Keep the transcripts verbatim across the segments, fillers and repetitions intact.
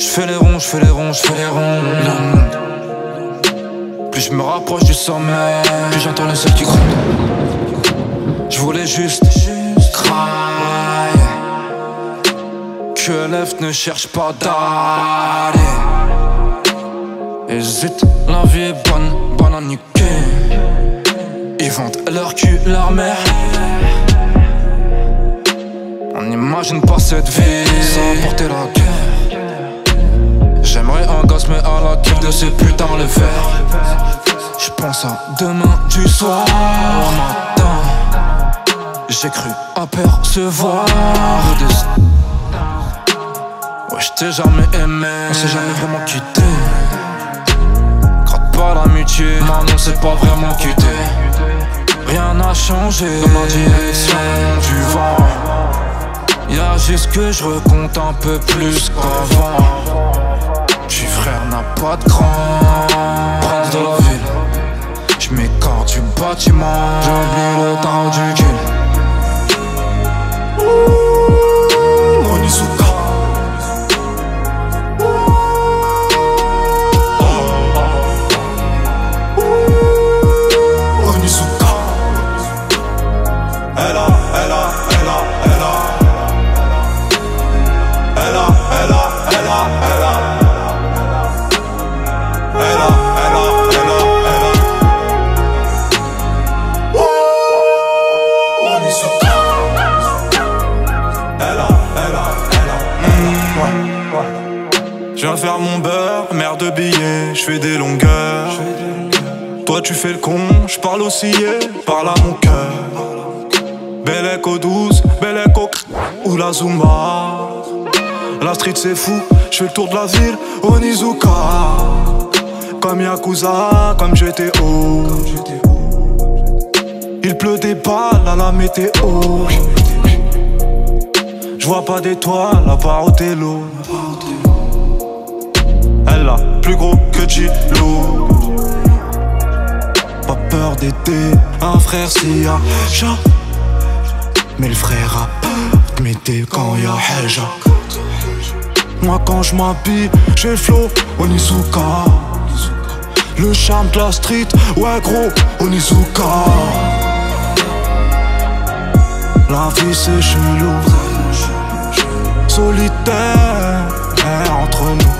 J'fais les ronds, j'fais les ronds, j'fais les ronds. Plus je me rapproche du sommet, plus j'entends le ciel qui gronde. J'voulais juste, juste cry. Que l'F ne cherche pas d'aller. Hésite, la vie est bonne, bonne à niquer. Ils vendent leur cul, leur mère. On n'imagine pas cette vie sans porter la guerre. J'aimerais un gosse mais à la kiff de ces putains le faire. J'pense à demain du soir matin. J'ai cru apercevoir le destin. Ouais, j't'ai jamais aimé, on s'est jamais vraiment quitté. Gratte pas l'amitié, non, on s'est pas vraiment quitté. Rien n'a changé dans la direction du vent. Y'a juste que je recompte un peu plus qu'avant. Petit frère n'a pas de grand. Prince de la ville, j'm'écarte du bâtiment. J'oublie le temps du kill. Onizuka. Onizuka. Elle a, elle a, elle a, elle a. Elle a, elle a, elle a, elle a. Elle a, elle a, elle a, elle a. Onizuka. Elle a, elle a, elle a. Mmh, ouais, ouais. Je viens faire mon beurre, mère de billets, je fais des longueurs. Toi tu fais le con, je parle oscillé, parle à mon cœur. Bel écho douce, bel écho ou la Zumba. La street c'est fou, je fais le tour de la ville, Onizuka. Comme Yakuza, comme G T O. Il pleut des balles à la météo. J'vois pas d'étoiles à part au télo. Elle a plus gros que G-Lo. Pas peur d'aider un frère s'il y a chat. Mais le frère a peur de m'aider quand y'a Helja. Moi quand je m'habille, j'ai le flow Onizuka. Le charme de la street, ouais gros Onizuka. La vie c'est chelou, solitaire entre nous.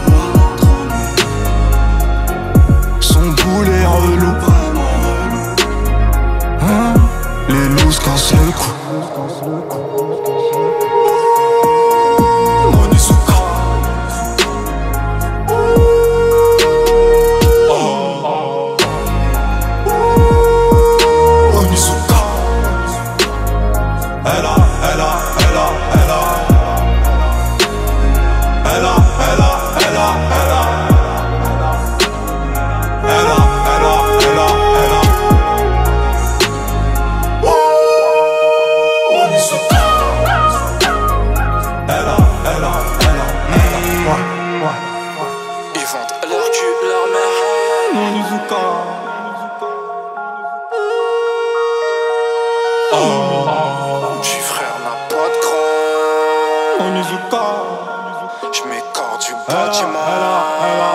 Son boulet relou, hein? Les loups cassent le cou. Onizuka. Onizuka. Elle a, elle a, elle a, elle a. Elle a, elle a, elle a, elle a. Elle a, elle a, elle a, elle a. Onizuka. Elle a, elle a, elle a, elle a. Ouais, ouais. Ils vendent leur cul, leur mère. Onizuka. Oh, petit frère n'a pas de grand. Onizuka. J'm'écarte du bâtiment.